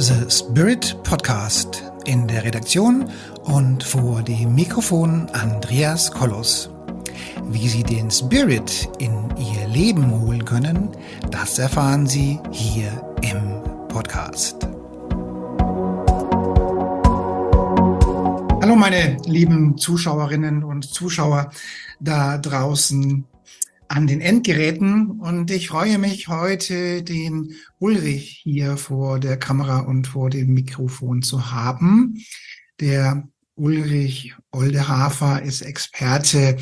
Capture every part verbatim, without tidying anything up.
The Spirit Podcast. In der Redaktion und vor dem Mikrofon Andreas Kollos. Wie Sie den Spirit in Ihr Leben holen können, das erfahren Sie hier im Podcast. Hallo meine lieben Zuschauerinnen und Zuschauer da draußen an den Endgeräten, und ich freue mich heute, den Ulrich hier vor der Kamera und vor dem Mikrofon zu haben. Der Ulrich Oldehafer ist Experte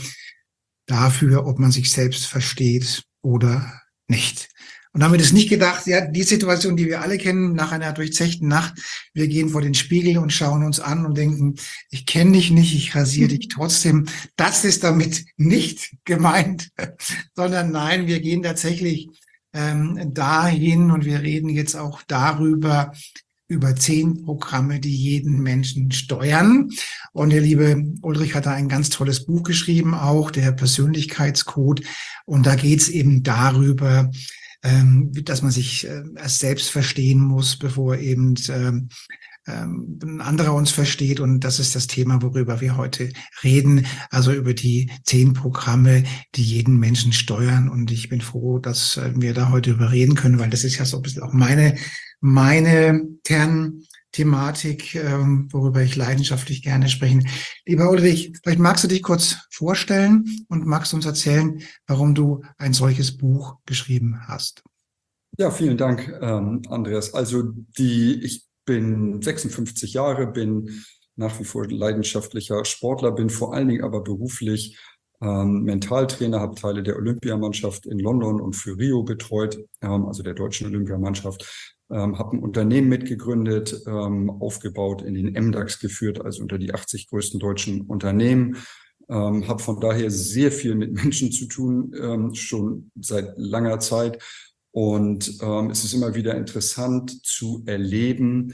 dafür, ob man sich selbst versteht oder nicht. Und damit ist nicht gedacht, ja, die Situation, die wir alle kennen, nach einer durchzechten Nacht, wir gehen vor den Spiegel und schauen uns an und denken, ich kenne dich nicht, ich rasiere dich trotzdem. Das ist damit nicht gemeint, sondern nein, wir gehen tatsächlich ähm, dahin und wir reden jetzt auch darüber, über zehn Programme, die jeden Menschen steuern. Und der liebe Ulrich hat da ein ganz tolles Buch geschrieben, auch der Persönlichkeitscode. Und da geht es eben darüber, ähm, dass man sich äh, erst selbst verstehen muss, bevor eben ähm, ähm, ein anderer uns versteht. Und das ist das Thema, worüber wir heute reden. Also über die zehn Programme, die jeden Menschen steuern. Und ich bin froh, dass äh, wir da heute drüber reden können, weil das ist ja so ein bisschen auch meine meine Kernthematik, ähm, worüber ich leidenschaftlich gerne sprechen. Lieber Ulrich, vielleicht magst du dich kurz vorstellen und magst uns erzählen, warum du ein solches Buch geschrieben hast. Ja, vielen Dank, ähm, Andreas. Also die, ich bin sechsundfünfzig Jahre, bin nach wie vor leidenschaftlicher Sportler, bin vor allen Dingen aber beruflich ähm, Mentaltrainer, habe Teile der Olympiamannschaft in London und für Rio betreut, ähm, also der deutschen Olympiamannschaft. Ähm, habe ein Unternehmen mitgegründet, ähm, aufgebaut, in den M DAX geführt, also unter die achtzig größten deutschen Unternehmen. Ähm, habe von daher sehr viel mit Menschen zu tun, ähm, schon seit langer Zeit. Und ähm, es ist immer wieder interessant zu erleben,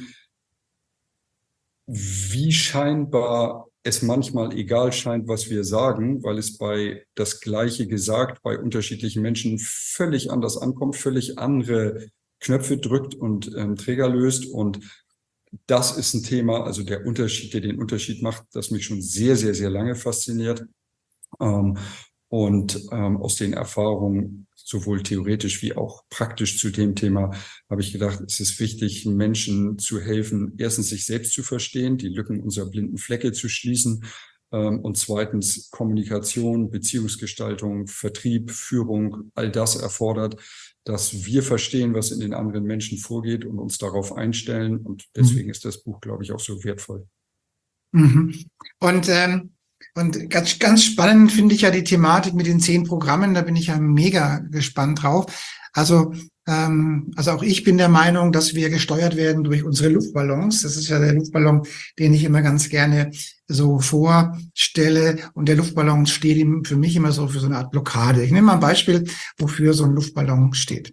wie scheinbar es manchmal egal scheint, was wir sagen, weil es bei das Gleiche gesagt bei unterschiedlichen Menschen völlig anders ankommt, völlig andere Knöpfe drückt und ähm, Träger löst. Und das ist ein Thema, also der Unterschied, der den Unterschied macht, das mich schon sehr, sehr, sehr lange fasziniert. Ähm, und ähm, aus den Erfahrungen, sowohl theoretisch wie auch praktisch zu dem Thema, habe ich gedacht, es ist wichtig, Menschen zu helfen, erstens sich selbst zu verstehen, die Lücken unserer blinden Flecke zu schließen, ähm, und zweitens Kommunikation, Beziehungsgestaltung, Vertrieb, Führung, all das erfordert, dass wir verstehen, was in den anderen Menschen vorgeht und uns darauf einstellen. Und deswegen mhm. ist das Buch, glaube ich, auch so wertvoll. Mhm. Und, ähm, und ganz, ganz spannend finde ich ja die Thematik mit den zehn Programmen. Da bin ich ja mega gespannt drauf. Also, ähm, also auch ich bin der Meinung, dass wir gesteuert werden durch unsere Luftballons. Das ist ja der Luftballon, den ich immer ganz gerne so vorstelle. Und der Luftballon steht für mich immer so für so eine Art Blockade. Ich nehme mal ein Beispiel, wofür so ein Luftballon steht.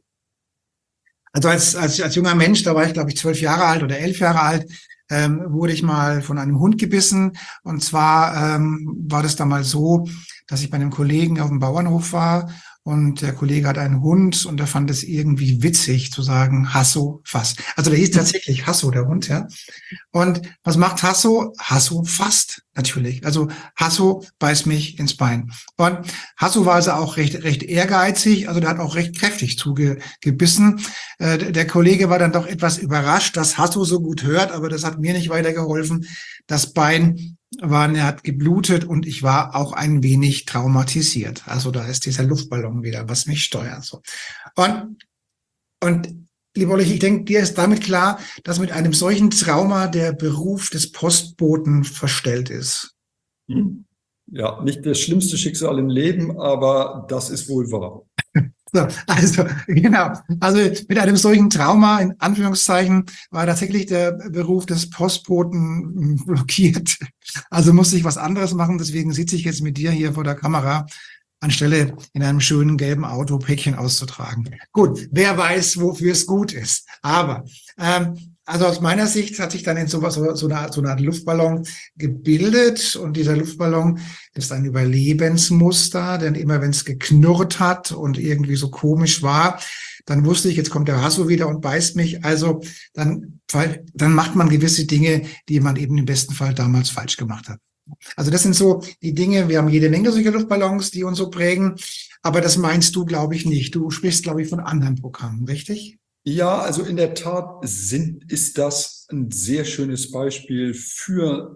Also als, als, als junger Mensch, da war ich glaube ich zwölf Jahre alt oder elf Jahre alt, ähm, wurde ich mal von einem Hund gebissen. Und zwar ähm, war das damals so, dass ich bei einem Kollegen auf dem Bauernhof war. Und der Kollege hat einen Hund und er fand es irgendwie witzig zu sagen, Hasso, fass. Also der hieß tatsächlich Hasso, der Hund, ja. Und was macht Hasso? Hasso fasst, natürlich. Also Hasso beißt mich ins Bein. Und Hasso war also auch recht, recht ehrgeizig, also der hat auch recht kräftig zugebissen. Äh, der Kollege war dann doch etwas überrascht, dass Hasso so gut hört, aber das hat mir nicht weitergeholfen. Das Bein war, er hat geblutet und ich war auch ein wenig traumatisiert. Also da ist dieser Luftballon wieder, was mich steuert. So. Und, und lieber Ulrich, ich denke, dir ist damit klar, dass mit einem solchen Trauma der Beruf des Postboten verstellt ist. Ja, nicht das schlimmste Schicksal im Leben, aber das ist wohl wahr. So, also genau, also mit einem solchen Trauma, in Anführungszeichen, war tatsächlich der Beruf des Postboten blockiert. Also musste ich was anderes machen, deswegen sitze ich jetzt mit dir hier vor der Kamera, anstelle in einem schönen gelben Auto Päckchen auszutragen. Gut, wer weiß, wofür es gut ist. Aber ähm, also aus meiner Sicht hat sich dann in sowas, so, so, eine Art, so eine Art Luftballon gebildet, und dieser Luftballon ist ein Überlebensmuster, denn immer wenn es geknurrt hat und irgendwie so komisch war, dann wusste ich, jetzt kommt der Hasso wieder und beißt mich. Also dann, dann macht man gewisse Dinge, die man eben im besten Fall damals falsch gemacht hat. Also das sind so die Dinge, wir haben jede Menge solcher Luftballons, die uns so prägen, aber das meinst du, glaube ich, nicht. Du sprichst, glaube ich, von anderen Programmen, richtig? Ja, also in der Tat sind, ist das ein sehr schönes Beispiel für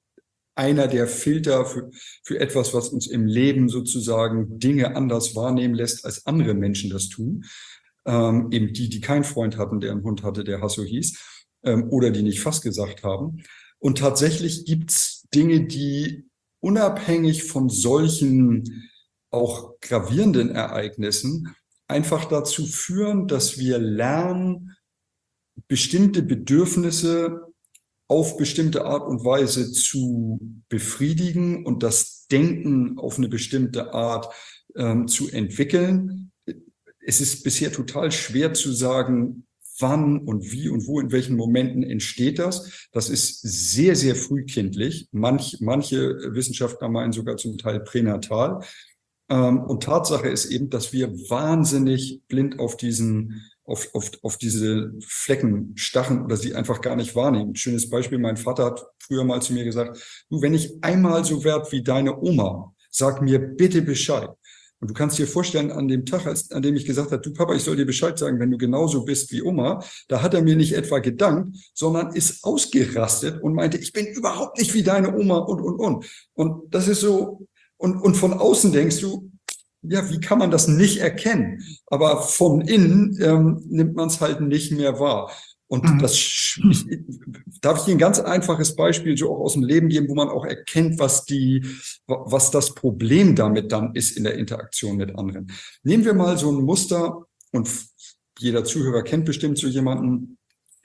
einer der Filter für, für etwas, was uns im Leben sozusagen Dinge anders wahrnehmen lässt, als andere Menschen das tun. Ähm, eben die, die keinen Freund hatten, der einen Hund hatte, der Hasso hieß, ähm, oder die nicht Fass gesagt haben. Und tatsächlich gibt's Dinge, die unabhängig von solchen auch gravierenden Ereignissen einfach dazu führen, dass wir lernen, bestimmte Bedürfnisse auf bestimmte Art und Weise zu befriedigen und das Denken auf eine bestimmte Art ähm, zu entwickeln. Es ist bisher total schwer zu sagen, wann und wie und wo, in welchen Momenten entsteht das. Das ist sehr, sehr frühkindlich. Manch, manche Wissenschaftler meinen sogar zum Teil pränatal. Ähm, und Tatsache ist eben, dass wir wahnsinnig blind auf diesen Auf, auf, auf diese Flecken stachen oder sie einfach gar nicht wahrnehmen. Ein schönes Beispiel, mein Vater hat früher mal zu mir gesagt, du, wenn ich einmal so werd wie deine Oma, sag mir bitte Bescheid. Und du kannst dir vorstellen, an dem Tag, als, an dem ich gesagt habe, du Papa, ich soll dir Bescheid sagen, wenn du genauso bist wie Oma, da hat er mir nicht etwa gedankt, sondern ist ausgerastet und meinte, ich bin überhaupt nicht wie deine Oma und, und, und. Und das ist so, und, und von außen denkst du, ja, wie kann man das nicht erkennen? Aber von innen ähm, nimmt man es halt nicht mehr wahr. Und Mhm. das ich, darf ich Ihnen ein ganz einfaches Beispiel so auch aus dem Leben geben, wo man auch erkennt, was die, was das Problem damit dann ist in der Interaktion mit anderen. Nehmen wir mal so ein Muster, und jeder Zuhörer kennt bestimmt so jemanden.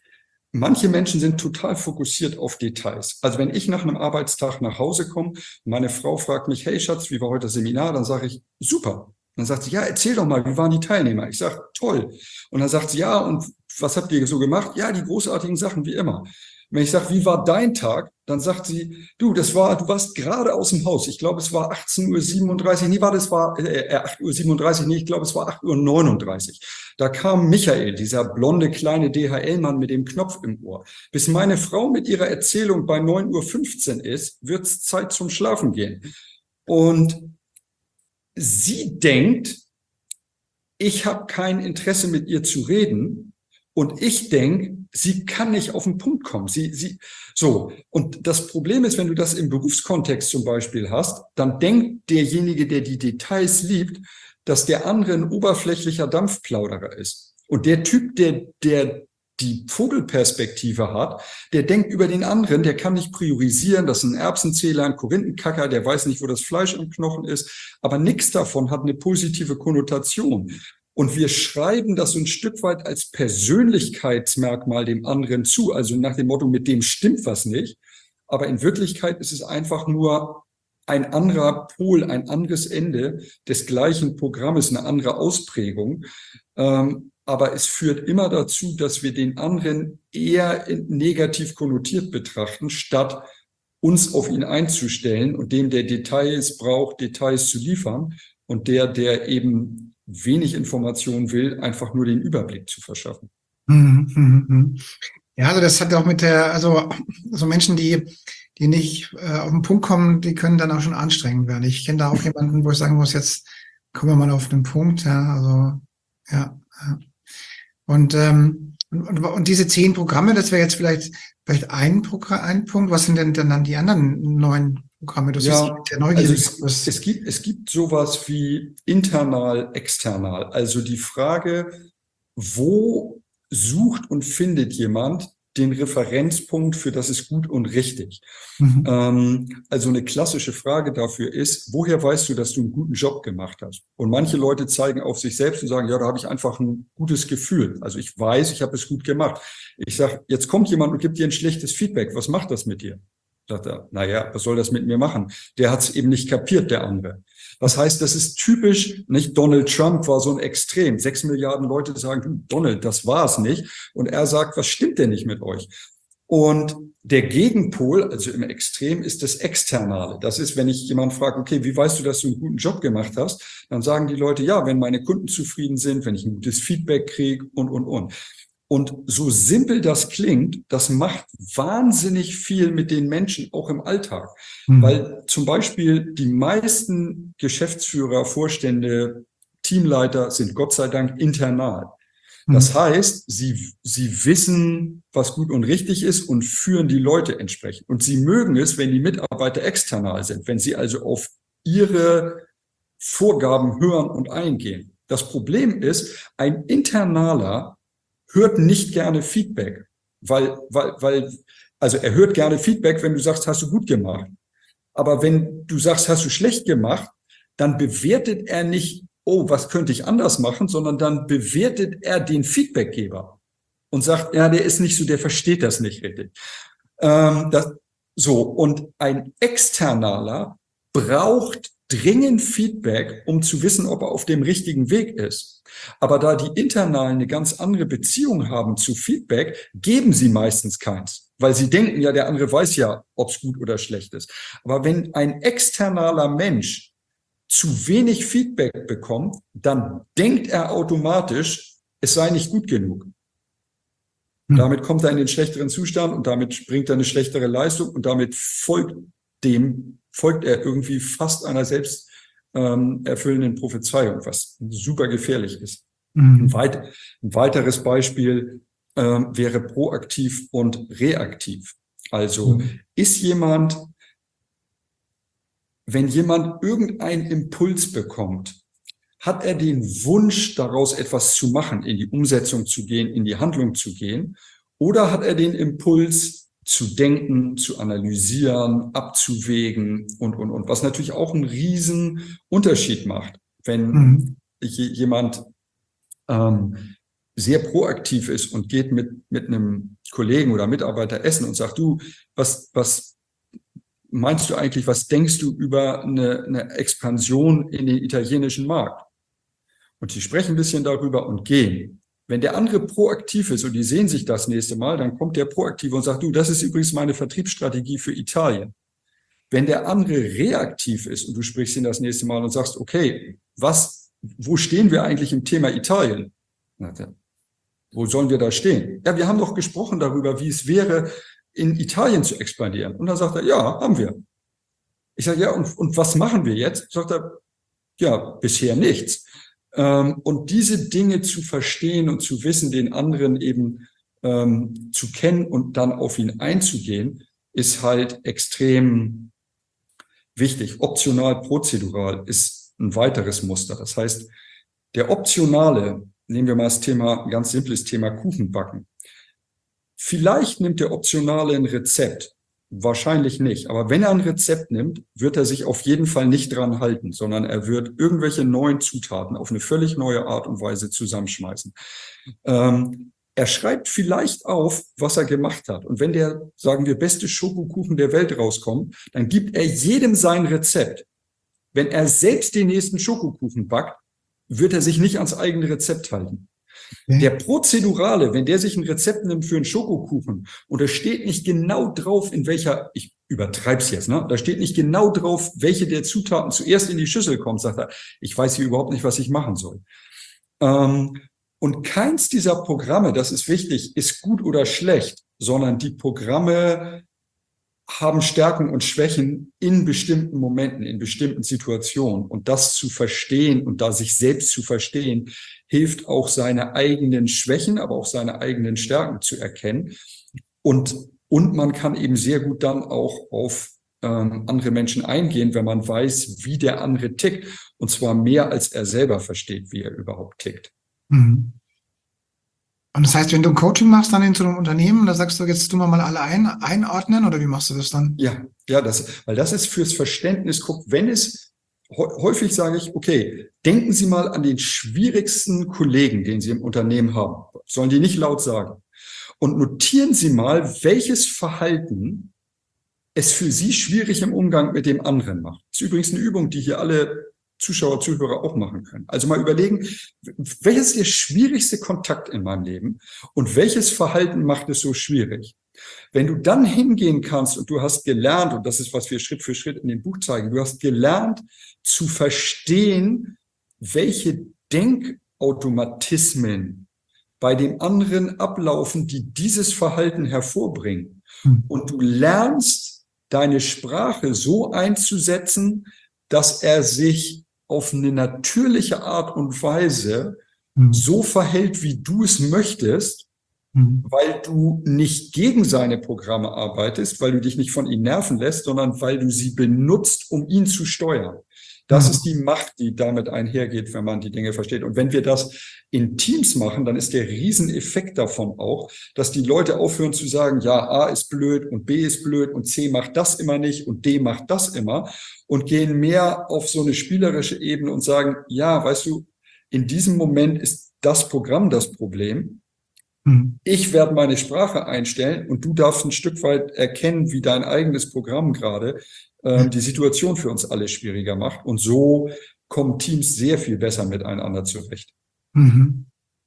Manche Menschen sind total fokussiert auf Details. Also wenn ich nach einem Arbeitstag nach Hause komme, meine Frau fragt mich, hey Schatz, wie war heute das Seminar? Dann sage ich, super. Dann sagt sie, ja, erzähl doch mal, wie waren die Teilnehmer? Ich sage, toll. Und dann sagt sie, ja, und was habt ihr so gemacht? Ja, die großartigen Sachen, wie immer. Wenn ich sage, wie war dein Tag? Dann sagt sie, du, das war, du warst gerade aus dem Haus. Ich glaube, es war achtzehn Uhr siebenunddreißig. Nee, war das war äh, acht Uhr siebenunddreißig. Nee, ich glaube, es war acht Uhr neununddreißig. Da kam Michael, dieser blonde kleine D H L-Mann mit dem Knopf im Ohr. Bis meine Frau mit ihrer Erzählung bei neun Uhr fünfzehn ist, wird's Zeit zum Schlafen gehen. Und sie denkt, ich habe kein Interesse mit ihr zu reden. Und ich denke, sie kann nicht auf den Punkt kommen. Sie, sie, so. Und das Problem ist, wenn du das im Berufskontext zum Beispiel hast, dann denkt derjenige, der die Details liebt, dass der andere ein oberflächlicher Dampfplauderer ist. Und der Typ, der, der die Vogelperspektive hat, der denkt über den anderen, der kann nicht priorisieren, das ist ein Erbsenzähler, ein Korinthenkacker, der weiß nicht, wo das Fleisch im Knochen ist, aber nichts davon hat eine positive Konnotation. Und wir schreiben das so ein Stück weit als Persönlichkeitsmerkmal dem anderen zu, also nach dem Motto, mit dem stimmt was nicht. Aber in Wirklichkeit ist es einfach nur ein anderer Pol, ein anderes Ende des gleichen Programmes, eine andere Ausprägung. Ähm, aber es führt immer dazu, dass wir den anderen eher negativ konnotiert betrachten, statt uns auf ihn einzustellen und dem, der Details braucht, Details zu liefern und der, der eben wenig Information will, einfach nur den Überblick zu verschaffen. Mhm, mhm, mhm. Ja, also das hat auch mit der, also so Menschen, die die nicht äh, auf den Punkt kommen, die können dann auch schon anstrengend werden. Ich kenne da auch jemanden, wo ich sagen muss, jetzt kommen wir mal auf den Punkt. Ja, also ja. ja. Und ähm, und, und diese zehn Programme, das wäre jetzt vielleicht vielleicht ein Programm, ein Punkt. Was sind denn dann die anderen neun Programme? Du Ja, siehst sehr neugierig. also es, es gibt es gibt sowas wie internal, external. Also die Frage, wo sucht und findet jemand den Referenzpunkt für das ist gut und richtig. Mhm. Ähm, also eine klassische Frage dafür ist, woher weißt du, dass du einen guten Job gemacht hast? Und manche Leute zeigen auf sich selbst und sagen, ja, da habe ich einfach ein gutes Gefühl. Also ich weiß, ich habe es gut gemacht. Ich sage, jetzt kommt jemand und gibt dir ein schlechtes Feedback. Was macht das mit dir? Sagt er, naja, was soll das mit mir machen? Der hat es eben nicht kapiert, der andere. Das heißt, das ist typisch, nicht? Donald Trump war so ein Extrem. Sechs Milliarden Leute sagen, du, Donald, das war es nicht. Und er sagt, was stimmt denn nicht mit euch? Und der Gegenpol, also im Extrem, ist das Externe. Das ist, wenn ich jemanden frage, okay, wie weißt du, dass du einen guten Job gemacht hast? Dann sagen die Leute, ja, wenn meine Kunden zufrieden sind, wenn ich ein gutes Feedback kriege und, und, und. Und so simpel das klingt, das macht wahnsinnig viel mit den Menschen, auch im Alltag. Mhm. Weil zum Beispiel die meisten Geschäftsführer, Vorstände, Teamleiter sind Gott sei Dank internal. Das heißt, sie, sie wissen, was gut und richtig ist und führen die Leute entsprechend. Und sie mögen es, wenn die Mitarbeiter external sind, wenn sie also auf ihre Vorgaben hören und eingehen. Das Problem ist, ein Internaler hört nicht gerne Feedback, weil, weil, weil, also er hört gerne Feedback, wenn du sagst, hast du gut gemacht. Aber wenn du sagst, hast du schlecht gemacht, dann bewertet er nicht, oh, was könnte ich anders machen, sondern dann bewertet er den Feedbackgeber und sagt, ja, der ist nicht so, der versteht das nicht richtig. Ähm, das, so, und ein Externaler braucht dringend Feedback, um zu wissen, ob er auf dem richtigen Weg ist. Aber da die Internalen eine ganz andere Beziehung haben zu Feedback, geben sie meistens keins, weil sie denken, ja, der andere weiß ja, ob es gut oder schlecht ist. Aber wenn ein externaler Mensch zu wenig Feedback bekommt, dann denkt er automatisch, es sei nicht gut genug. Hm. Damit kommt er in den schlechteren Zustand und damit bringt er eine schlechtere Leistung und damit folgt dem, folgt er irgendwie fast einer selbst ähm, erfüllenden Prophezeiung, was super gefährlich ist. Hm. Ein, weit, ein weiteres Beispiel ähm, wäre proaktiv und reaktiv. Also hm. ist jemand Wenn jemand irgendeinen Impuls bekommt, hat er den Wunsch, daraus etwas zu machen, in die Umsetzung zu gehen, in die Handlung zu gehen? Oder hat er den Impuls, zu denken, zu analysieren, abzuwägen und, und, und? Was natürlich auch einen riesen Unterschied macht. Wenn mhm. jemand ähm, sehr proaktiv ist und geht mit, mit einem Kollegen oder Mitarbeiter essen und sagt, du, was, was, meinst du eigentlich, was denkst du über eine, eine Expansion in den italienischen Markt? Und die sprechen ein bisschen darüber und gehen. Wenn der andere proaktiv ist und die sehen sich das nächste Mal, dann kommt der Proaktive und sagt, du, das ist übrigens meine Vertriebsstrategie für Italien. Wenn der andere reaktiv ist und du sprichst ihn das nächste Mal und sagst, okay, was, wo stehen wir eigentlich im Thema Italien? Wo sollen wir da stehen? Ja, wir haben doch gesprochen darüber, wie es wäre, in Italien zu expandieren. Und dann sagt er, ja, haben wir. Ich sage, ja, und, und was machen wir jetzt? Sagt er, ja, bisher nichts. Ähm, und diese Dinge zu verstehen und zu wissen, den anderen eben ähm, zu kennen und dann auf ihn einzugehen, ist halt extrem wichtig. Optional, prozedural ist ein weiteres Muster. Das heißt, der Optionale, nehmen wir mal das Thema, ein ganz simples Thema Kuchen backen. Vielleicht nimmt der Optionale ein Rezept, wahrscheinlich nicht. Aber wenn er ein Rezept nimmt, wird er sich auf jeden Fall nicht dran halten, sondern er wird irgendwelche neuen Zutaten auf eine völlig neue Art und Weise zusammenschmeißen. Ähm, er schreibt vielleicht auf, was er gemacht hat. Und wenn der, sagen wir, beste Schokokuchen der Welt rauskommt, dann gibt er jedem sein Rezept. Wenn er selbst den nächsten Schokokuchen backt, wird er sich nicht ans eigene Rezept halten. Okay. Der Prozedurale, wenn der sich ein Rezept nimmt für einen Schokokuchen und da steht nicht genau drauf, in welcher, ich übertreib's jetzt, ne? Da steht nicht genau drauf, welche der Zutaten zuerst in die Schüssel kommt, sagt er, ich weiß hier überhaupt nicht, was ich machen soll. Ähm, und keins dieser Programme, das ist wichtig, ist gut oder schlecht, sondern die Programme haben Stärken und Schwächen in bestimmten Momenten, in bestimmten Situationen. Und das zu verstehen und da sich selbst zu verstehen, hilft auch seine eigenen Schwächen, aber auch seine eigenen Stärken zu erkennen. Und, und man kann eben sehr gut dann auch auf ähm, andere Menschen eingehen, wenn man weiß, wie der andere tickt. Und zwar mehr, als er selber versteht, wie er überhaupt tickt. Mhm. Und das heißt, wenn du ein Coaching machst dann in so einem Unternehmen, da sagst du, jetzt tun wir mal alle ein, einordnen oder wie machst du das dann? Ja, ja, das, weil das ist fürs Verständnis, guck, wenn es, häufig sage ich, okay, denken Sie mal an den schwierigsten Kollegen, den Sie im Unternehmen haben. Sollen die nicht laut sagen. Und notieren Sie mal, welches Verhalten es für Sie schwierig im Umgang mit dem anderen macht. Das ist übrigens eine Übung, die hier alle Zuschauer, Zuhörer auch machen können. Also mal überlegen, welches ist der schwierigste Kontakt in meinem Leben und welches Verhalten macht es so schwierig? Wenn du dann hingehen kannst und du hast gelernt, und das ist, was wir Schritt für Schritt in dem Buch zeigen, du hast gelernt zu verstehen, welche Denkautomatismen bei dem anderen ablaufen, die dieses Verhalten hervorbringen. Mhm. Und du lernst, deine Sprache so einzusetzen, dass er sich auf eine natürliche Art und Weise Mhm. so verhält, wie du es möchtest, Mhm. weil du nicht gegen seine Programme arbeitest, weil du dich nicht von ihm nerven lässt, sondern weil du sie benutzt, um ihn zu steuern. Das Mhm. ist die Macht, die damit einhergeht, wenn man die Dinge versteht. Und wenn wir das in Teams machen, dann ist der Rieseneffekt davon auch, dass die Leute aufhören zu sagen, ja, A ist blöd und B ist blöd und C macht das immer nicht und D macht das immer, und gehen mehr auf so eine spielerische Ebene und sagen, ja, weißt du, in diesem Moment ist das Programm das Problem. Mhm. Ich werde meine Sprache einstellen und du darfst ein Stück weit erkennen, wie dein eigenes Programm gerade ähm, die Situation für uns alle schwieriger macht. Und so kommen Teams sehr viel besser miteinander zurecht. Mhm.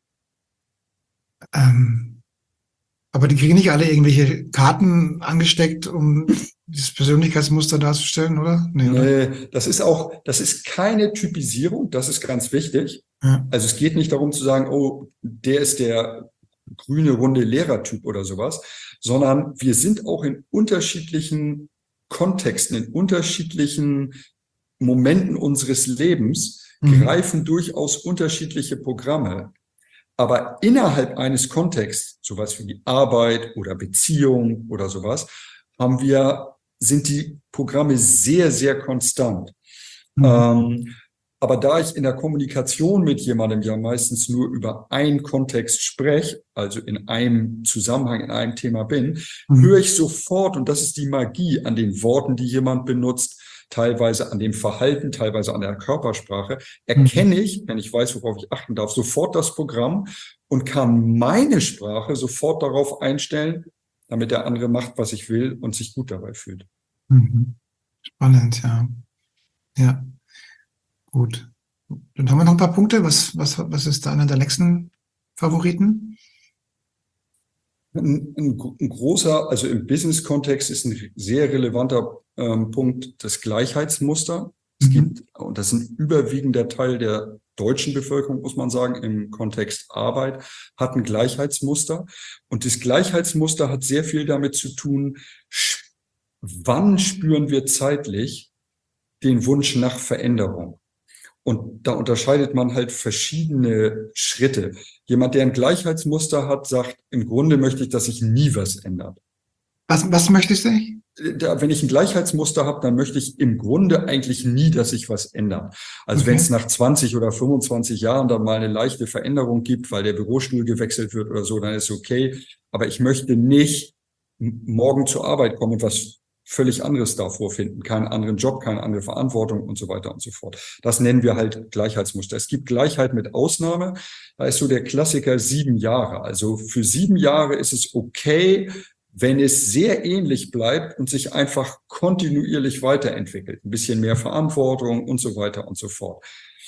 Ähm, aber die kriegen nicht alle irgendwelche Karten angesteckt, um dieses Persönlichkeitsmuster darzustellen, oder? Nee, oder? Nee, das ist auch, das ist keine Typisierung, das ist ganz wichtig. Ja. Also es geht nicht darum zu sagen, oh, der ist der grüne, runde Lehrertyp oder sowas, sondern wir sind auch in unterschiedlichen Kontexten, in unterschiedlichen Momenten unseres Lebens, Mhm. greifen durchaus unterschiedliche Programme. Aber innerhalb eines Kontexts, sowas wie die Arbeit oder Beziehung oder sowas, haben wir, sind die Programme sehr, sehr konstant. Mhm. Ähm, aber da ich in der Kommunikation mit jemandem ja meistens nur über einen Kontext spreche, also in einem Zusammenhang, in einem Thema bin, Mhm. höre ich sofort, und das ist die Magie an den Worten, die jemand benutzt, teilweise an dem Verhalten, teilweise an der Körpersprache, erkenne ich, wenn ich weiß, worauf ich achten darf, sofort das Programm und kann meine Sprache sofort darauf einstellen, damit der andere macht, was ich will und sich gut dabei fühlt. Mhm. Spannend, ja. Ja, gut. Dann haben wir noch ein paar Punkte. Was, was, was ist da einer der nächsten Favoriten? Ein, ein, ein großer, also im Business-Kontext ist ein sehr relevanter ähm, Punkt das Gleichheitsmuster. Es Mhm. gibt, und das ist ein überwiegender Teil der deutschen Bevölkerung, muss man sagen, im Kontext Arbeit, hat ein Gleichheitsmuster. Und das Gleichheitsmuster hat sehr viel damit zu tun, wann spüren wir zeitlich den Wunsch nach Veränderung. Und da unterscheidet man halt verschiedene Schritte. Jemand, der ein Gleichheitsmuster hat, sagt, im Grunde möchte ich, dass sich nie was ändert. Was, was möchtest du? Da, wenn ich ein Gleichheitsmuster habe, dann möchte ich im Grunde eigentlich nie, dass sich was ändert. Also Okay. wenn es nach zwanzig oder fünfundzwanzig Jahren dann mal eine leichte Veränderung gibt, weil der Bürostuhl gewechselt wird oder so, dann ist okay. Aber ich möchte nicht morgen zur Arbeit kommen und was völlig anderes da vorfinden, keinen anderen Job, keine andere Verantwortung und so weiter und so fort. Das nennen wir halt Gleichheitsmuster. Es gibt Gleichheit mit Ausnahme. Da ist so der Klassiker sieben Jahre. Also für sieben Jahre ist es okay, wenn es sehr ähnlich bleibt und sich einfach kontinuierlich weiterentwickelt. Ein bisschen mehr Verantwortung und so weiter und so fort.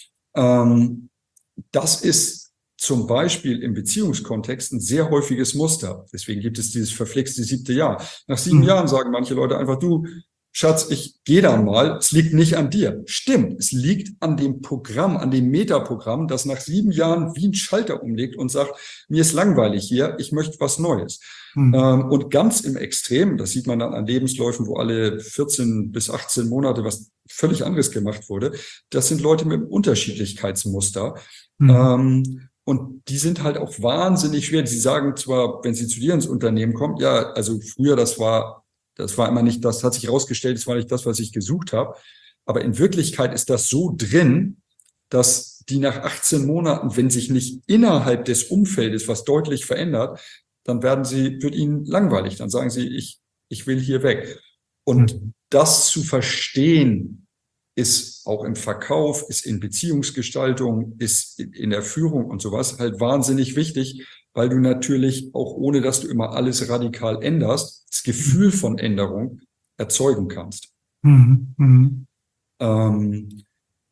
Ähm, das ist zum Beispiel im Beziehungskontext ein sehr häufiges Muster. Deswegen gibt es dieses verflixte siebte Jahr. Nach sieben Mhm. Jahren sagen manche Leute einfach, du, Schatz, ich gehe dann mal. Es liegt nicht an dir. Stimmt, es liegt an dem Programm, an dem Metaprogramm, das nach sieben Jahren wie ein Schalter umlegt und sagt, mir ist langweilig hier, ich möchte was Neues. Mhm. Ähm, und ganz im Extrem, das sieht man dann an Lebensläufen, wo alle vierzehn bis achtzehn Monate was völlig anderes gemacht wurde, das sind Leute mit einem Unterschiedlichkeitsmuster. Mhm. Ähm, Und die sind halt auch wahnsinnig schwer. Sie sagen zwar, wenn sie zu dir ins Unternehmen kommen, ja, also früher, das war, das war immer nicht, das hat sich herausgestellt, das war nicht das, was ich gesucht habe. Aber in Wirklichkeit ist das so drin, dass die nach achtzehn Monaten, wenn sich nicht innerhalb des Umfeldes was deutlich verändert, dann werden sie, wird ihnen langweilig. Dann sagen sie, ich, ich will hier weg. Und Mhm. das zu verstehen, ist auch im Verkauf, ist in Beziehungsgestaltung, ist in der Führung und sowas halt wahnsinnig wichtig, weil du natürlich auch ohne, dass du immer alles radikal änderst, das Gefühl von Änderung erzeugen kannst. Mhm. Mhm. Ähm,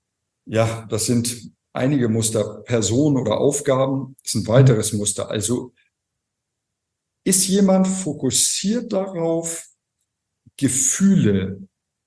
ja, das sind einige Muster. Personen oder Aufgaben ist ein weiteres Muster. Also ist jemand fokussiert darauf, Gefühle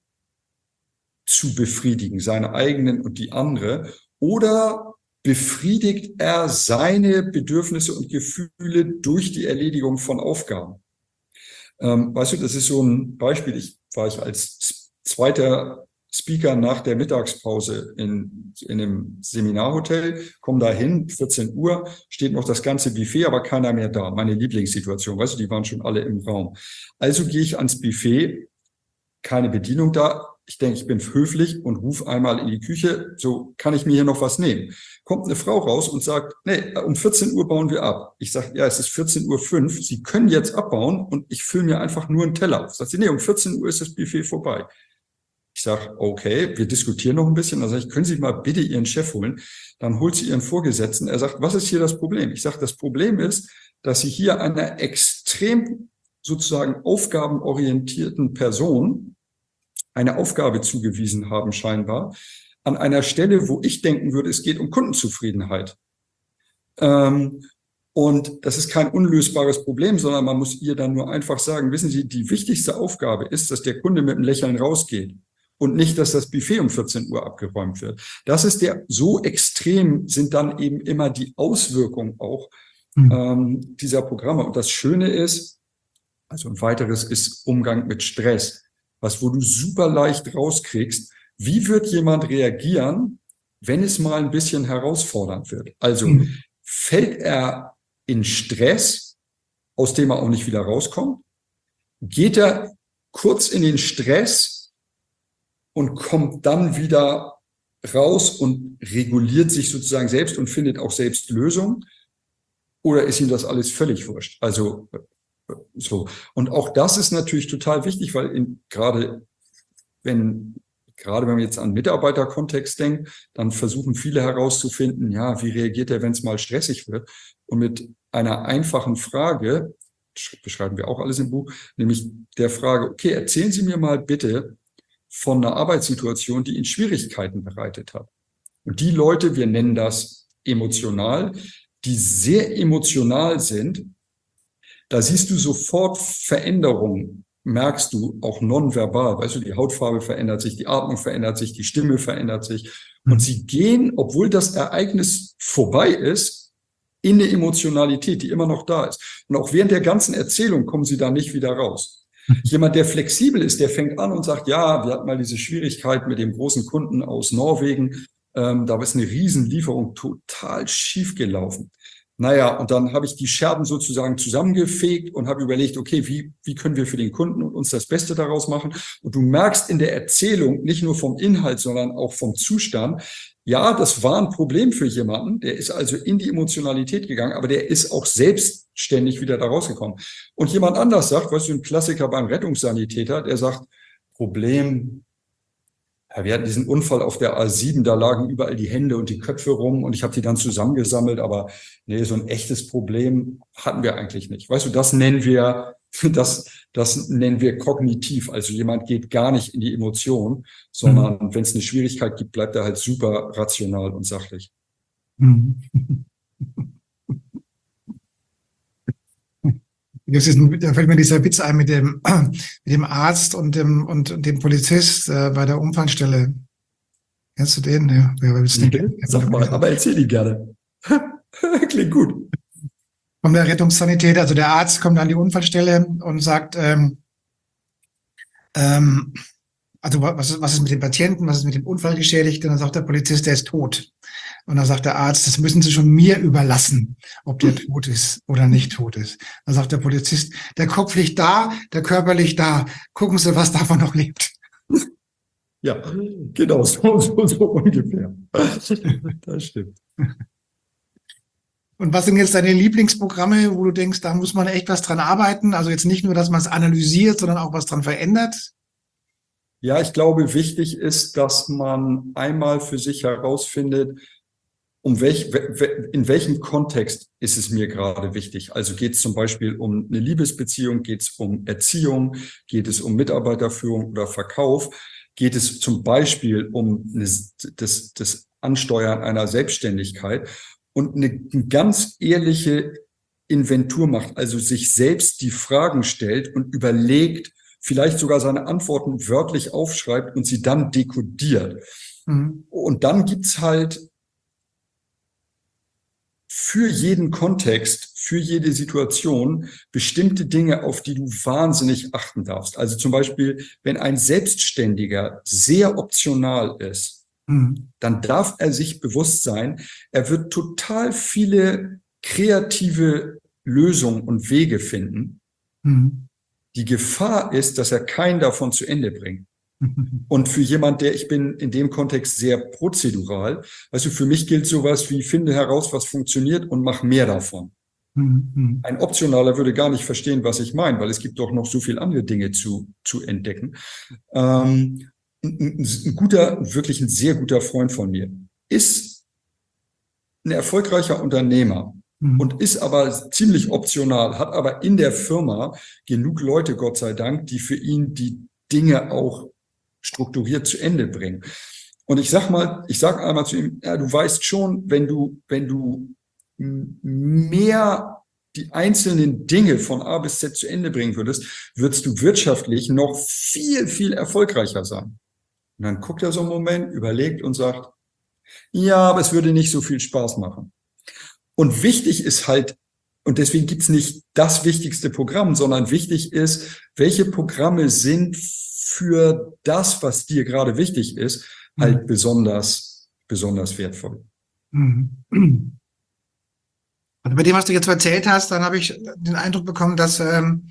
zu befriedigen, seine eigenen und die andere, oder befriedigt er seine Bedürfnisse und Gefühle durch die Erledigung von Aufgaben? Ähm, weißt du, das ist so ein Beispiel. Ich war ich als zweiter Speaker nach der Mittagspause in, in einem Seminarhotel, komme da hin, vierzehn Uhr, steht noch das ganze Buffet, aber keiner mehr da. Meine Lieblingssituation, weißt du, die waren schon alle im Raum. Also gehe ich ans Buffet, keine Bedienung da. Ich denke, ich bin höflich und rufe einmal in die Küche, so kann ich mir hier noch was nehmen. Kommt eine Frau raus und sagt, nee, um vierzehn Uhr bauen wir ab. Ich sage, ja, es ist vierzehn Uhr fünf, Sie können jetzt abbauen und ich fülle mir einfach nur einen Teller auf. Sagt sie, nee, um vierzehn Uhr ist das Buffet vorbei. Ich sage, okay, wir diskutieren noch ein bisschen. Dann sage ich, können Sie mal bitte Ihren Chef holen? Dann holt sie Ihren Vorgesetzten. Er sagt, was ist hier das Problem? Ich sage, das Problem ist, dass Sie hier einer extrem sozusagen aufgabenorientierten Person eine Aufgabe zugewiesen haben, scheinbar, an einer Stelle, wo ich denken würde, es geht um Kundenzufriedenheit. Ähm, und das ist kein unlösbares Problem, sondern man muss ihr dann nur einfach sagen, wissen Sie, die wichtigste Aufgabe ist, dass der Kunde mit einem Lächeln rausgeht und nicht, dass das Buffet um vierzehn Uhr abgeräumt wird. Das ist der, so extrem sind dann eben immer die Auswirkungen auch mhm. ähm, dieser Programme. Und das Schöne ist, also ein weiteres ist Umgang mit Stress, was wo du super leicht rauskriegst, wie wird jemand reagieren, wenn es mal ein bisschen herausfordernd wird. Also mhm. fällt er in Stress, aus dem er auch nicht wieder rauskommt? Geht er kurz in den Stress und kommt dann wieder raus und reguliert sich sozusagen selbst und findet auch selbst Lösungen? Oder ist ihm das alles völlig wurscht? Also so. Und auch das ist natürlich total wichtig, weil in, gerade wenn Gerade wenn man jetzt an Mitarbeiterkontext denkt, dann versuchen viele herauszufinden, ja, wie reagiert er, wenn es mal stressig wird? Und mit einer einfachen Frage, beschreiben wir auch alles im Buch, nämlich der Frage, okay, erzählen Sie mir mal bitte von einer Arbeitssituation, die Ihnen Schwierigkeiten bereitet hat. Und die Leute, wir nennen das emotional, die sehr emotional sind, da siehst du sofort Veränderungen, merkst du auch nonverbal, weißt du, die Hautfarbe verändert sich, die Atmung verändert sich, die Stimme verändert sich. Und sie gehen, obwohl das Ereignis vorbei ist, in eine Emotionalität, die immer noch da ist. Und auch während der ganzen Erzählung kommen sie da nicht wieder raus. Jemand, der flexibel ist, der fängt an und sagt, ja, wir hatten mal diese Schwierigkeit mit dem großen Kunden aus Norwegen, ähm, da ist eine Riesenlieferung total schief gelaufen. Naja, und dann habe ich die Scherben sozusagen zusammengefegt und habe überlegt, okay, wie, wie können wir für den Kunden und uns das Beste daraus machen? Und du merkst in der Erzählung nicht nur vom Inhalt, sondern auch vom Zustand, ja, das war ein Problem für jemanden, der ist also in die Emotionalität gegangen, aber der ist auch selbstständig wieder da rausgekommen. Und jemand anders sagt, weißt du, ein Klassiker beim Rettungssanitäter, der sagt, Problem, ja, wir hatten diesen Unfall auf der A sieben, da lagen überall die Hände und die Köpfe rum und ich habe die dann zusammengesammelt, aber nee, so ein echtes Problem hatten wir eigentlich nicht. Weißt du, das nennen wir, das, das nennen wir kognitiv. Also jemand geht gar nicht in die Emotion, sondern mhm. wenn es eine Schwierigkeit gibt, bleibt er halt super rational und sachlich. Mhm. Das ist ein, da fällt mir dieser Witz ein mit dem, mit dem Arzt und dem, und, und dem Polizist äh, bei der Unfallstelle. Kennst du den? Ja, wer willst du den? Sag mal, aber erzähl ihn gerne. Klingt gut. Von der Rettungssanitäter, also der Arzt kommt an die Unfallstelle und sagt, ähm, ähm, also was, was ist mit dem Patienten, was ist mit dem Unfallgeschädigten? Und dann sagt der Polizist, der ist tot. Und dann sagt der Arzt, das müssen Sie schon mir überlassen, ob der tot ist oder nicht tot ist. Dann sagt der Polizist, der Kopf liegt da, der Körper liegt da. Gucken Sie, was davon noch lebt. Ja, genau, so, so, so ungefähr. Das stimmt. Und was sind jetzt deine Lieblingsprogramme, wo du denkst, da muss man echt was dran arbeiten? Also jetzt nicht nur, dass man es analysiert, sondern auch was dran verändert? Ja, ich glaube, wichtig ist, dass man einmal für sich herausfindet, um welch, in welchem Kontext ist es mir gerade wichtig? Also geht es zum Beispiel um eine Liebesbeziehung, geht es um Erziehung, geht es um Mitarbeiterführung oder Verkauf? Geht es zum Beispiel um eine, das, das Ansteuern einer Selbstständigkeit? Und eine ganz ehrliche Inventur macht, also sich selbst die Fragen stellt und überlegt, vielleicht sogar seine Antworten wörtlich aufschreibt und sie dann dekodiert. Mhm. Und dann gibt's halt für jeden Kontext, für jede Situation bestimmte Dinge, auf die du wahnsinnig achten darfst. Also zum Beispiel, wenn ein Selbstständiger sehr optional ist, mhm. dann darf er sich bewusst sein, er wird total viele kreative Lösungen und Wege finden. Mhm. Die Gefahr ist, dass er keinen davon zu Ende bringt. Und für jemand, der, ich bin in dem Kontext sehr prozedural, also für mich gilt sowas wie, finde heraus, was funktioniert und mach mehr davon. Mhm. Ein Optionaler würde gar nicht verstehen, was ich meine, weil es gibt doch noch so viele andere Dinge zu, zu entdecken. Ähm, ein, ein guter, wirklich ein sehr guter Freund von mir ist ein erfolgreicher Unternehmer. Mhm. Und ist aber ziemlich optional, hat aber in der Firma genug Leute, Gott sei Dank, die für ihn die Dinge auch strukturiert zu Ende bringen. Und ich sag mal, ich sag einmal zu ihm, ja, du weißt schon, wenn du, wenn du mehr die einzelnen Dinge von A bis Z zu Ende bringen würdest, würdest du wirtschaftlich noch viel, viel erfolgreicher sein. Und dann guckt er so einen Moment, überlegt und sagt, ja, aber es würde nicht so viel Spaß machen. Und wichtig ist halt, und deswegen gibt's nicht das wichtigste Programm, sondern wichtig ist, welche Programme sind für das, was dir gerade wichtig ist, halt mhm. besonders, besonders wertvoll. Mhm. Also bei dem, was du jetzt erzählt hast, dann habe ich den Eindruck bekommen, dass ähm,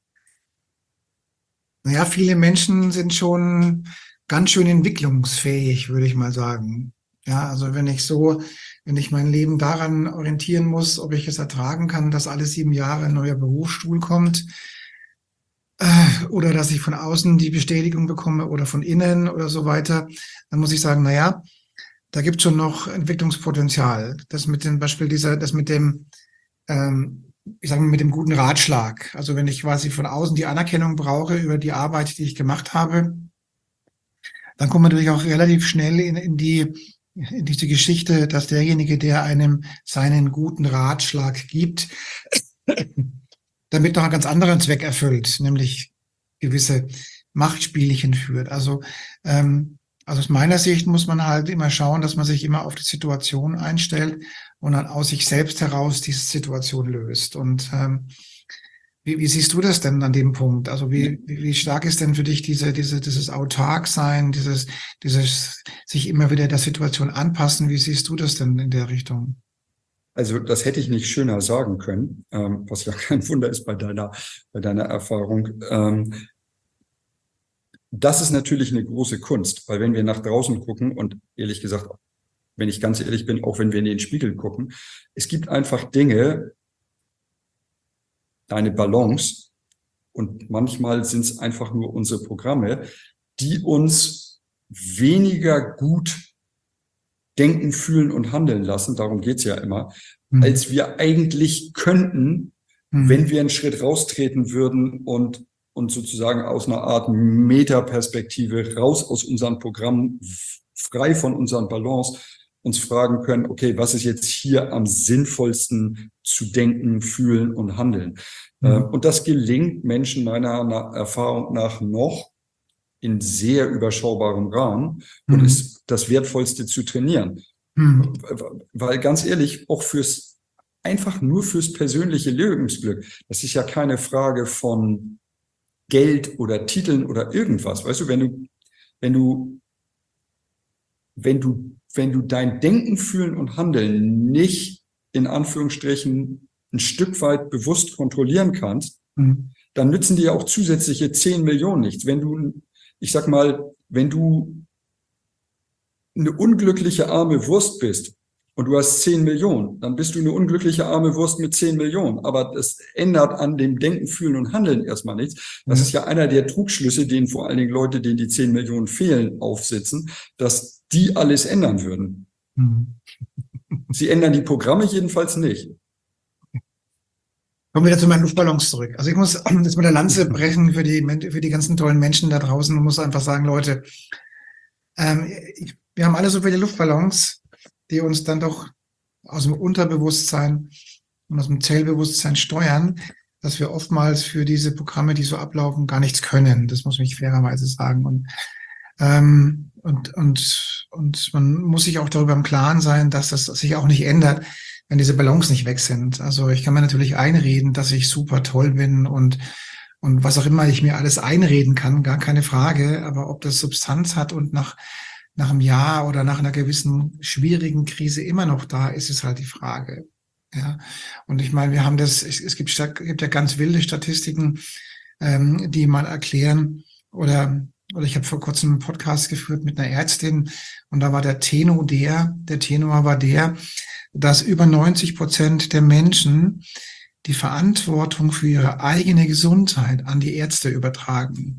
naja, viele Menschen sind schon ganz schön entwicklungsfähig, würde ich mal sagen. Ja, also wenn ich so, wenn ich mein Leben daran orientieren muss, ob ich es ertragen kann, dass alle sieben Jahre ein neuer Berufsstuhl kommt, äh, oder dass ich von außen die Bestätigung bekomme oder von innen oder so weiter, dann muss ich sagen, na ja, da gibt es schon noch Entwicklungspotenzial. Das mit dem Beispiel dieser, das mit dem, ähm, ich sage mal, mit dem guten Ratschlag. Also wenn ich quasi von außen die Anerkennung brauche über die Arbeit, die ich gemacht habe, dann kommt man natürlich auch relativ schnell in, in die in diese Geschichte, dass derjenige, der einem seinen guten Ratschlag gibt, damit noch einen ganz anderen Zweck erfüllt, nämlich gewisse Machtspielchen führt. Also, ähm, also aus meiner Sicht muss man halt immer schauen, dass man sich immer auf die Situation einstellt und dann aus sich selbst heraus diese Situation löst. Und ähm, wie, wie siehst du das denn an dem Punkt? Also wie, wie stark ist denn für dich diese, diese, dieses Autarksein, dieses, dieses sich immer wieder der Situation anpassen? Wie siehst du das denn in der Richtung? Also das hätte ich nicht schöner sagen können, ähm, was ja kein Wunder ist bei deiner, bei deiner Erfahrung. Ähm, das ist natürlich eine große Kunst, weil wenn wir nach draußen gucken und ehrlich gesagt, wenn ich ganz ehrlich bin, auch wenn wir in den Spiegel gucken, es gibt einfach Dinge, eine Balance und manchmal sind es einfach nur unsere Programme, die uns weniger gut denken, fühlen und handeln lassen, darum geht's ja immer, mhm. als wir eigentlich könnten, mhm. wenn wir einen Schritt raustreten würden und, und sozusagen aus einer Art Metaperspektive raus aus unserem Programm, frei von unseren Balance, uns fragen können, okay, was ist jetzt hier am sinnvollsten zu denken, fühlen und handeln? Mhm. Und das gelingt Menschen meiner Erfahrung nach noch in sehr überschaubarem Rahmen und mhm. ist das Wertvollste zu trainieren. Mhm. Weil ganz ehrlich, auch fürs, einfach nur fürs persönliche Lebensglück, das ist ja keine Frage von Geld oder Titeln oder irgendwas. Weißt du, wenn du, wenn du, wenn du, wenn du dein Denken, Fühlen und Handeln nicht in Anführungsstrichen ein Stück weit bewusst kontrollieren kannst, mhm. dann nützen dir auch zusätzliche zehn Millionen nichts. Wenn du, ich sag mal, wenn du eine unglückliche arme Wurst bist und du hast zehn Millionen, dann bist du eine unglückliche arme Wurst mit zehn Millionen. Aber das ändert an dem Denken, Fühlen und Handeln erstmal nichts. Das ist ja einer der Trugschlüsse, denen vor allen Dingen Leute, denen die zehn Millionen fehlen, aufsitzen, dass die alles ändern würden. Mhm. Sie ändern die Programme jedenfalls nicht. Kommen wir wieder zu meinen Luftballons zurück. Also ich muss jetzt mit der Lanze brechen für die, für die ganzen tollen Menschen da draußen und muss einfach sagen, Leute, ähm, ich, wir haben alle so viele Luftballons, die uns dann doch aus dem Unterbewusstsein und aus dem Zellbewusstsein steuern, dass wir oftmals für diese Programme, die so ablaufen, gar nichts können. Das muss ich fairerweise sagen. Und, ähm, und, und, und man muss sich auch darüber im Klaren sein, dass das sich auch nicht ändert, wenn diese Ballons nicht weg sind. Also ich kann mir natürlich einreden, dass ich super toll bin und und was auch immer ich mir alles einreden kann, gar keine Frage. Aber ob das Substanz hat und nach nach einem Jahr oder nach einer gewissen schwierigen Krise immer noch da ist, ist halt die Frage. Ja, und ich meine, wir haben das, es, es gibt, gibt ja ganz wilde Statistiken, ähm, die mal erklären, oder, oder ich habe vor kurzem einen Podcast geführt mit einer Ärztin und da war der Tenor der, der Tenor war der, dass über neunzig Prozent der Menschen die Verantwortung für ihre eigene Gesundheit an die Ärzte übertragen.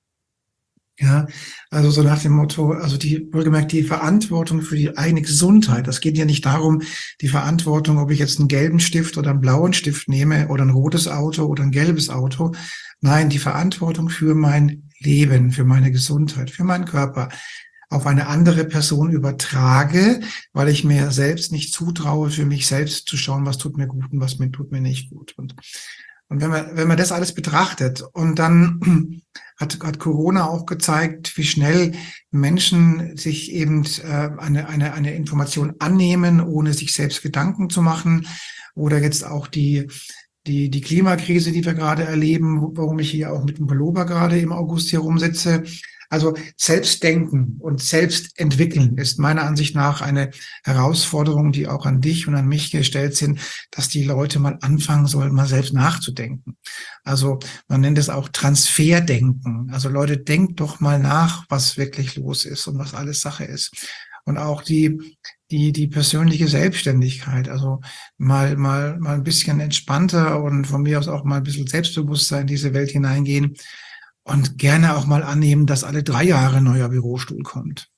Ja, also so nach dem Motto, also die, wohlgemerkt, die Verantwortung für die eigene Gesundheit. Das geht ja nicht darum, die Verantwortung, ob ich jetzt einen gelben Stift oder einen blauen Stift nehme oder ein rotes Auto oder ein gelbes Auto. Nein, die Verantwortung für mein Leben, für meine Gesundheit, für meinen Körper auf eine andere Person übertrage, weil ich mir selbst nicht zutraue, für mich selbst zu schauen, was tut mir gut und was mir tut mir nicht gut. Und Und wenn man, wenn man das alles betrachtet und dann hat, hat Corona auch gezeigt, wie schnell Menschen sich eben äh, eine, eine, eine Information annehmen, ohne sich selbst Gedanken zu machen. Oder jetzt auch die, die, die Klimakrise, die wir gerade erleben, warum ich hier auch mit dem Pullover gerade im August hier rumsitze. Also Selbstdenken und Selbstentwickeln ist meiner Ansicht nach eine Herausforderung, die auch an dich und an mich gestellt sind, dass die Leute mal anfangen sollen, mal selbst nachzudenken. Also man nennt es auch Transferdenken. Also Leute, denkt doch mal nach, was wirklich los ist und was alles Sache ist. Und auch die, die, die persönliche Selbstständigkeit. Also mal, mal, mal ein bisschen entspannter und von mir aus auch mal ein bisschen Selbstbewusstsein in diese Welt hineingehen. Und gerne auch mal annehmen, dass alle drei Jahre ein neuer Bürostuhl kommt.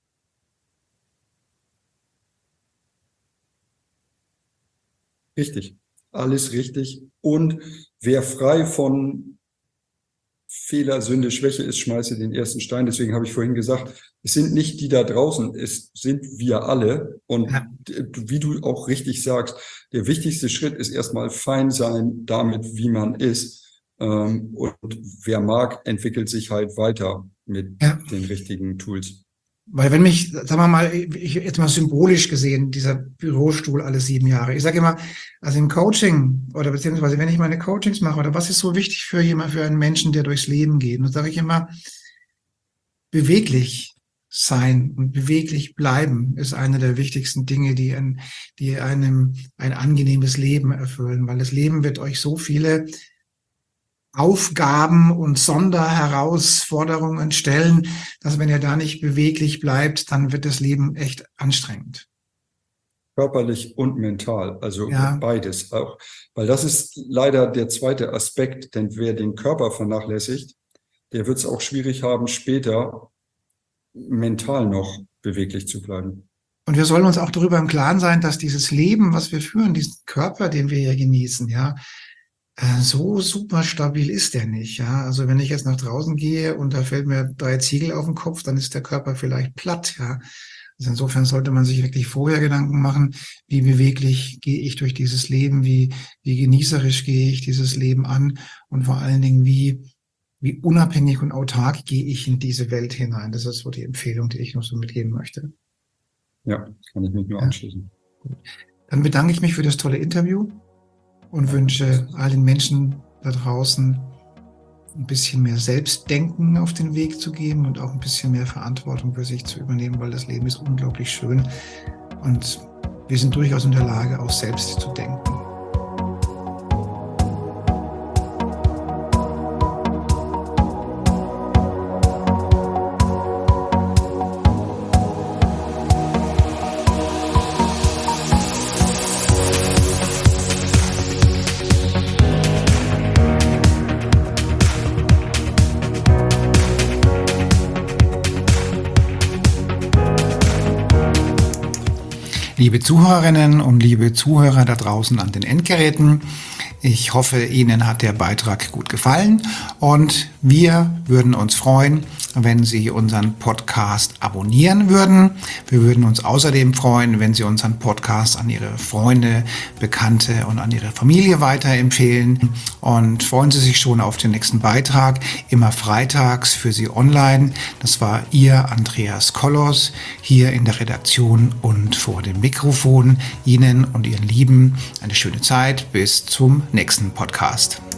Richtig, alles richtig. Und wer frei von Fehler, Sünde, Schwäche ist, schmeiße den ersten Stein. Deswegen habe ich vorhin gesagt, es sind nicht die da draußen, es sind wir alle. Und ja, wie du auch richtig sagst, der wichtigste Schritt ist erstmal fein sein damit, wie man ist. Und wer mag, entwickelt sich halt weiter mit ja. den richtigen Tools. Weil wenn mich, sagen wir mal, ich jetzt mal symbolisch gesehen, dieser Bürostuhl alle sieben Jahre. Ich sage immer, also im Coaching oder beziehungsweise wenn ich meine Coachings mache oder was ist so wichtig für jemand, für einen Menschen, der durchs Leben geht, dann sage ich immer, beweglich sein und beweglich bleiben ist eine der wichtigsten Dinge, die, ein, die einem ein angenehmes Leben erfüllen, weil das Leben wird euch so viele Aufgaben und Sonderherausforderungen stellen, dass wenn ihr da nicht beweglich bleibt, dann wird das Leben echt anstrengend. Körperlich und mental, also ja. beides auch. Weil das ist leider der zweite Aspekt, denn wer den Körper vernachlässigt, der wird es auch schwierig haben, später mental noch beweglich zu bleiben. Und wir sollen uns auch darüber im Klaren sein, dass dieses Leben, was wir führen, diesen Körper, den wir hier genießen, ja, so super stabil ist der nicht, ja. Also wenn ich jetzt nach draußen gehe und da fällt mir drei Ziegel auf den Kopf, dann ist der Körper vielleicht platt, ja. Also insofern sollte man sich wirklich vorher Gedanken machen, wie beweglich gehe ich durch dieses Leben, wie, wie genießerisch gehe ich dieses Leben an und vor allen Dingen, wie, wie unabhängig und autark gehe ich in diese Welt hinein. Das ist so die Empfehlung, die ich noch so mitgeben möchte. Ja, kann ich mich nur ja. anschließen. Gut. Dann bedanke ich mich für das tolle Interview und wünsche all den Menschen da draußen ein bisschen mehr Selbstdenken auf den Weg zu geben und auch ein bisschen mehr Verantwortung für sich zu übernehmen, weil das Leben ist unglaublich schön und wir sind durchaus in der Lage, auch selbst zu denken. Liebe Zuhörerinnen und liebe Zuhörer da draußen an den Endgeräten, Ich hoffe, Ihnen hat der Beitrag gut gefallen und wir würden uns freuen, wenn Sie unseren Podcast abonnieren würden. Wir würden uns außerdem freuen, wenn Sie unseren Podcast an Ihre Freunde, Bekannte und an Ihre Familie weiterempfehlen. Und freuen Sie sich schon auf den nächsten Beitrag, immer freitags für Sie online. Das war Ihr Andreas Kollos hier in der Redaktion und vor dem Mikrofon. Ihnen und Ihren Lieben eine schöne Zeit. Bis zum nächsten Podcast.